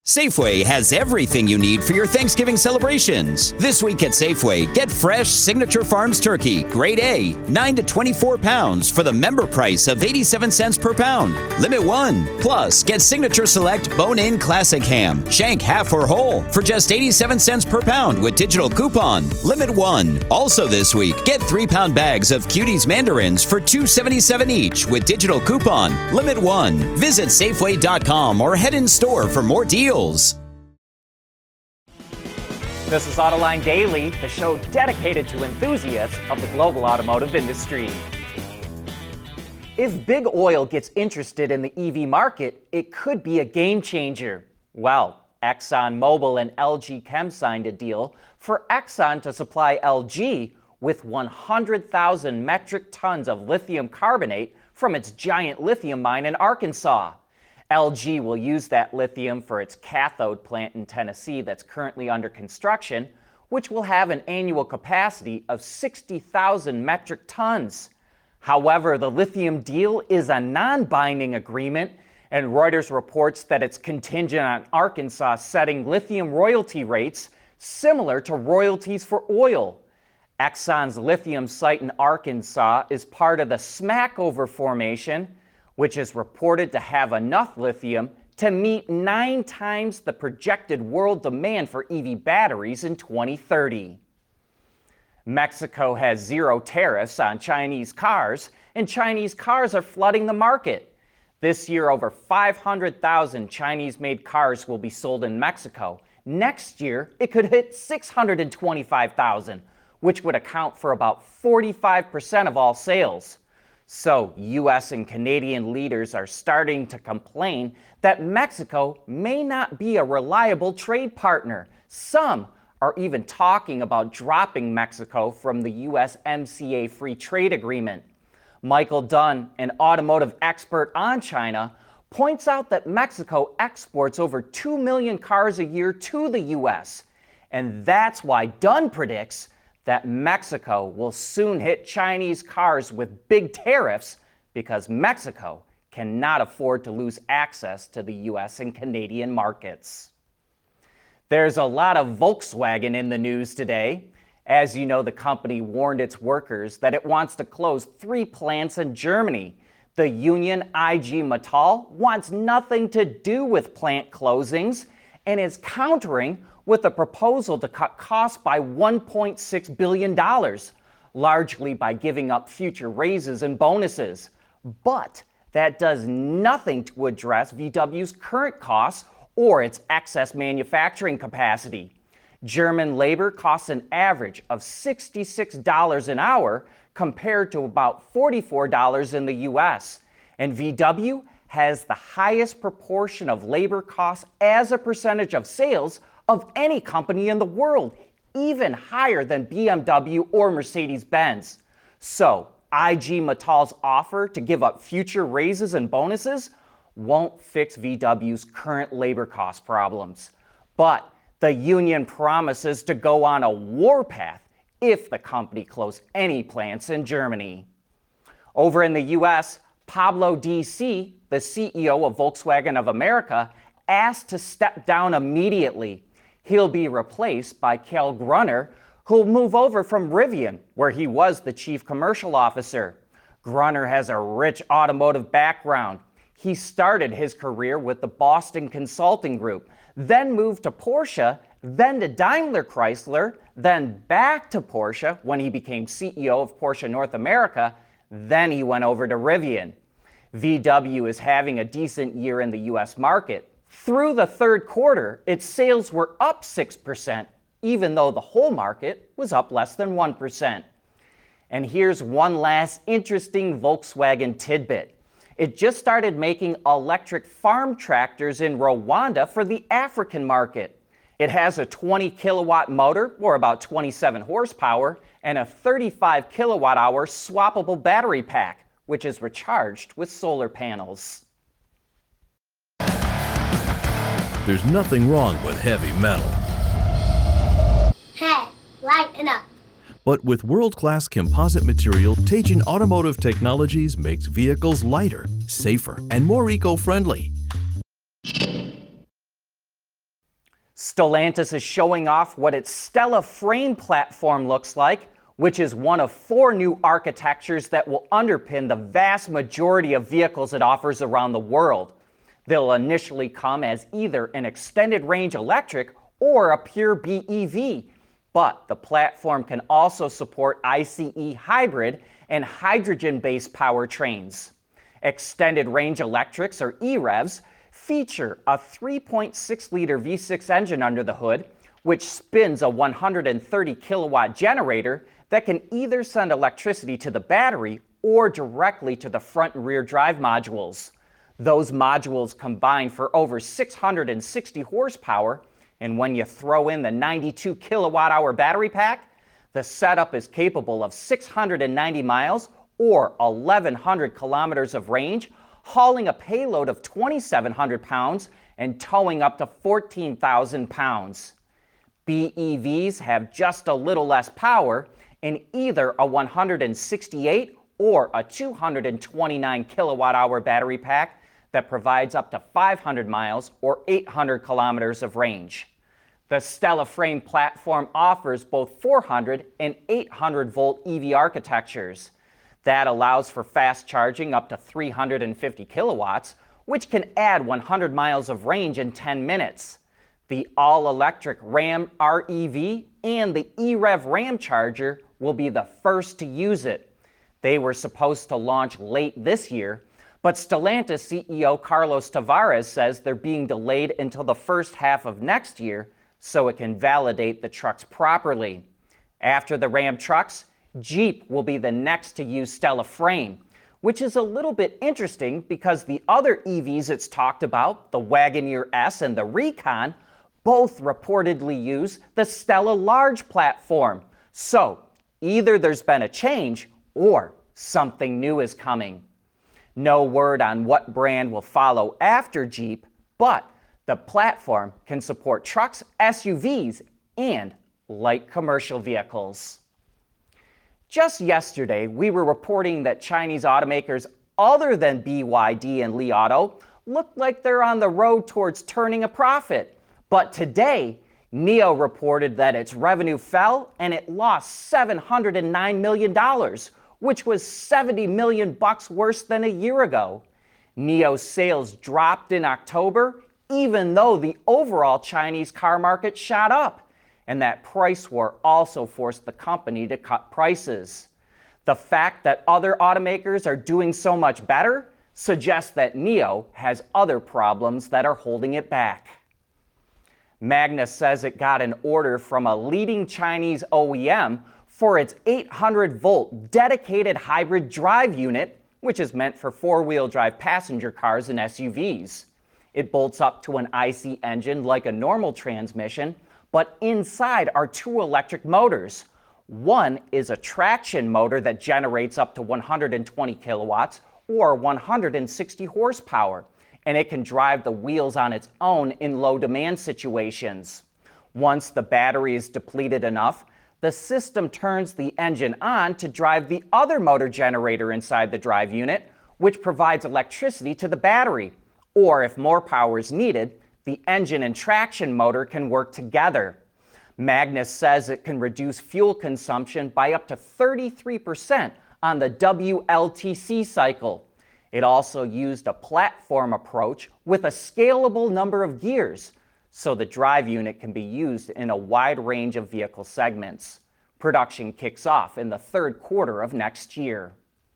Safeway has everything you need for your Thanksgiving celebrations. This week at Safeway, get fresh Signature Farms turkey, grade A, 9 to 24 pounds for the member price of 87 cents per pound. Limit 1. Plus, get Signature Select Bone-In Classic Ham, shank half or whole for just 87 cents per pound with digital coupon. Limit 1. Also this week, get 3-pound bags of Cuties Mandarins for $2.77 each with digital coupon. Limit 1. Visit Safeway.com or head in store for more deals. This is Autoline Daily, the show dedicated to enthusiasts of the global automotive industry. If big oil gets interested in the EV market, it could be a game changer. Well, ExxonMobil and LG Chem signed a deal for Exxon to supply LG with 100,000 metric tons of lithium carbonate from its giant lithium mine in Arkansas. LG will use that lithium for its cathode plant in Tennessee that's currently under construction, which will have an annual capacity of 60,000 metric tons. However, the lithium deal is a non-binding agreement, and Reuters reports that it's contingent on Arkansas setting lithium royalty rates similar to royalties for oil. Exxon's lithium site in Arkansas is part of the Smackover Formation, which is reported to have enough lithium to meet 9 times the projected world demand for EV batteries in 2030. Mexico has 0 tariffs on Chinese cars, and Chinese cars are flooding the market. This year, over 500,000 Chinese-made cars will be sold in Mexico. Next year, it could hit 625,000, which would account for about 45% of all sales. So, U.S. and Canadian leaders are starting to complain that Mexico may not be a reliable trade partner. Some are even talking about dropping Mexico from the USMCA free trade agreement. Michael Dunn, an automotive expert on China, points out that Mexico exports over 2 million cars a year to the U.S. And that's why Dunn predicts that Mexico will soon hit Chinese cars with big tariffs because Mexico cannot afford to lose access to the US and Canadian markets. There's a lot of Volkswagen in the news today. As you know, the company warned its workers that it wants to close 3 plants in Germany. The union IG Metall wants nothing to do with plant closings and is countering with a proposal to cut costs by $1.6 billion, largely by giving up future raises and bonuses. But that does nothing to address VW's current costs or its excess manufacturing capacity. German labor costs an average of $66 an hour compared to about $44 in the US. And VW has the highest proportion of labor costs as a percentage of sales of any company in the world, even higher than BMW or Mercedes-Benz. So, IG Metall's offer to give up future raises and bonuses won't fix VW's current labor cost problems. But the union promises to go on a warpath if the company closes any plants in Germany. Over in the US, Pablo DC, the CEO of Volkswagen of America, asked to step down immediately. He'll be replaced by Kjell Grunner, who'll move over from Rivian, where he was the chief commercial officer. Grunner has a rich automotive background. He started his career with the Boston Consulting Group, then moved to Porsche, then to Daimler Chrysler, then back to Porsche when he became CEO of Porsche North America, then he went over to Rivian. VW is having a decent year in the US market. Through the third quarter, its sales were up 6%, even though the whole market was up less than 1%. And here's one last interesting Volkswagen tidbit. It just started making electric farm tractors in Rwanda for the African market. It has a 20 kilowatt motor, or about 27 horsepower, and a 35 kilowatt hour swappable battery pack, which is recharged with solar panels. There's nothing wrong with heavy metal. Hey, lighten up. But with world-class composite material, Teijin Automotive Technologies makes vehicles lighter, safer, and more eco-friendly. Stellantis is showing off what its Stella frame platform looks like, which is one of 4 new architectures that will underpin the vast majority of vehicles it offers around the world. They'll initially come as either an extended range electric or a pure BEV, but the platform can also support ICE hybrid and hydrogen-based powertrains. Extended range electrics, or EREVs, feature a 3.6-liter V6 engine under the hood, which spins a 130 kilowatt generator that can either send electricity to the battery or directly to the front and rear drive modules. Those modules combine for over 660 horsepower, and when you throw in the 92 kilowatt hour battery pack, the setup is capable of 690 miles or 1,100 kilometers of range, hauling a payload of 2,700 pounds and towing up to 14,000 pounds. BEVs have just a little less power in either a 168 or a 229 kilowatt hour battery pack that provides up to 500 miles or 800 kilometers of range. The Stella frame platform offers both 400 and 800 volt EV architectures. That allows for fast charging up to 350 kilowatts, which can add 100 miles of range in 10 minutes. The all-electric Ram REV and the EREV Ram charger will be the first to use it. They were supposed to launch late this year, but Stellantis CEO Carlos Tavares says they're being delayed until the first half of next year so it can validate the trucks properly. After the Ram trucks, Jeep will be the next to use Stella frame, which is a little bit interesting because the other EVs it's talked about, the Wagoneer S and the Recon, both reportedly use the Stella large platform. So either there's been a change or something new is coming. No word on what brand will follow after Jeep, but the platform can support trucks, SUVs, and light commercial vehicles. Just yesterday, we were reporting that Chinese automakers other than BYD and Li Auto look like they're on the road towards turning a profit. But today, NIO reported that its revenue fell and it lost $709 million, which was $70 million worse than a year ago. NIO's sales dropped in October, even though the overall Chinese car market shot up. And that price war also forced the company to cut prices. The fact that other automakers are doing so much better suggests that NIO has other problems that are holding it back. Magna says it got an order from a leading Chinese OEM for its 800-volt dedicated hybrid drive unit, which is meant for four-wheel drive passenger cars and SUVs. It bolts up to an IC engine like a normal transmission, but inside are 2 electric motors. One is a traction motor that generates up to 120 kilowatts or 160 horsepower, and it can drive the wheels on its own in low demand situations. Once the battery is depleted enough, the system turns the engine on to drive the other motor generator inside the drive unit, which provides electricity to the battery. Or if more power is needed, the engine and traction motor can work together. Magnus says it can reduce fuel consumption by up to 33% on the WLTC cycle. It also used a platform approach with a scalable number of gears, so the drive unit can be used in a wide range of vehicle segments. Production kicks off in the third quarter of next year.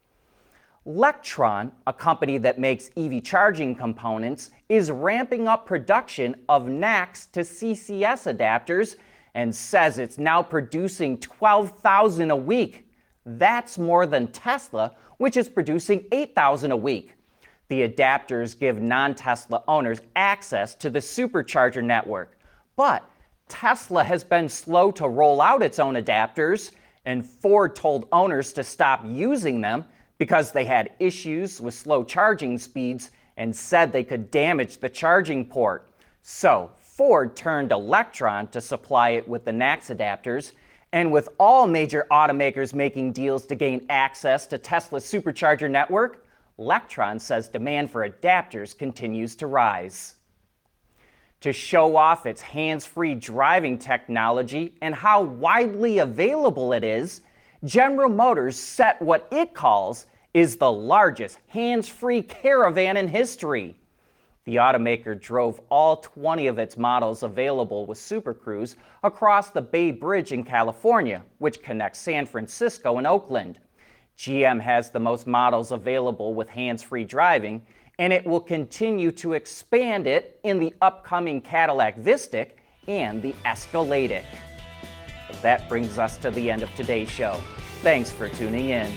Lectron, a company that makes EV charging components, is ramping up production of NACS to CCS adapters and says it's now producing 12,000 a week. That's more than Tesla, which is producing 8,000 a week. The adapters give non-Tesla owners access to the supercharger network. But Tesla has been slow to roll out its own adapters, and Ford told owners to stop using them because they had issues with slow charging speeds and said they could damage the charging port. So Ford turned to Lectron to supply it with the NACS adapters, and with all major automakers making deals to gain access to Tesla's supercharger network, Lectron says demand for adapters continues to rise. To show off its hands-free driving technology and how widely available it is, General Motors set what it calls is the largest hands-free Caravan in history. The automaker drove all 20 of its models available with Super Cruise across the Bay Bridge in California, which connects San Francisco and Oakland. GM has the most models available with hands-free driving, and it will continue to expand it in the upcoming Cadillac Vistic and the Escalade. That brings us to the end of today's show. Thanks for tuning in.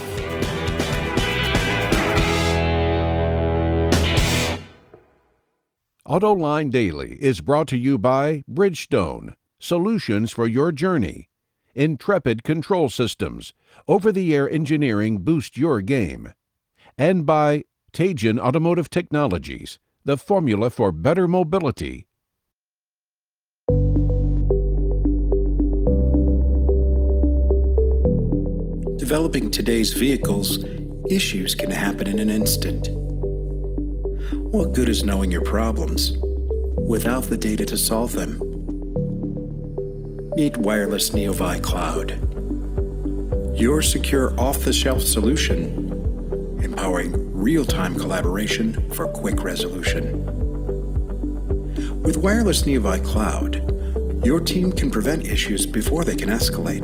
AutoLine Daily is brought to you by Bridgestone, solutions for your journey. Intrepid Control Systems, over-the-air engineering boost your game. And by Teijin Automotive Technologies, the formula for better mobility. Developing today's vehicles, issues can happen in an instant. What good is knowing your problems without the data to solve them? Meet Wireless Neovi Cloud, your secure off-the-shelf solution, empowering real-time collaboration for quick resolution. With Wireless Neovi Cloud, your team can prevent issues before they can escalate.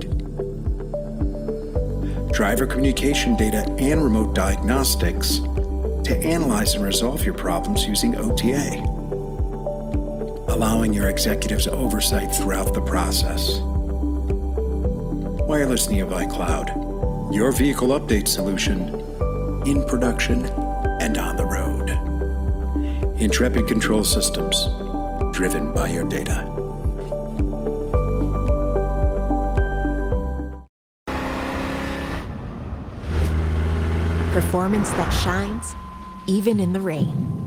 Driver communication data and remote diagnostics to analyze and resolve your problems using OTA, allowing your executives oversight throughout the process. Wireless Neovi Cloud, your vehicle update solution in production and on the road. Intrepid Control Systems, driven by your data. Performance that shines, even in the rain.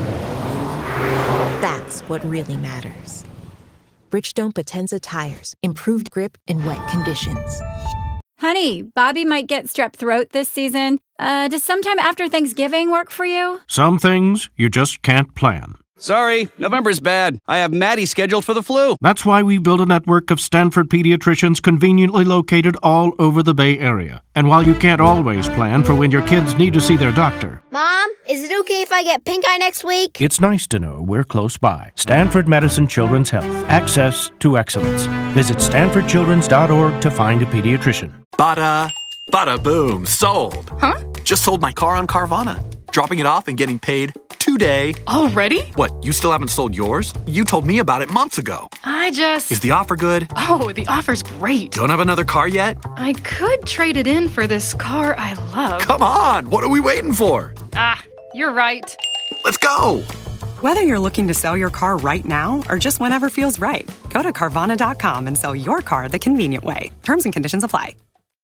That's what really matters. Bridgestone Potenza tires, improved grip in wet conditions. Honey, Bobby might get strep throat this season. Does sometime after Thanksgiving work for you? Some things you just can't plan. Sorry, November's bad. I have Maddie scheduled for the flu. That's why we build a network of Stanford pediatricians conveniently located all over the Bay Area. And while you can't always plan for when your kids need to see their doctor, Mom, is it okay if I get pink eye next week? it's nice to know we're close by. Stanford Medicine Children's Health. Access to excellence. Visit stanfordchildrens.org to find a pediatrician. Bada boom, sold. Huh? Just sold my car on Carvana. Dropping it off and getting paid today. Already? What, you still haven't sold yours? You told me about it months ago. Is the offer good? Oh, the offer's great. Don't have another car yet? I could trade it in for this car I love. Come on, what are we waiting for? You're right. Let's go. Whether you're looking to sell your car right now or just whenever feels right, go to Carvana.com and sell your car the convenient way. Terms and conditions apply.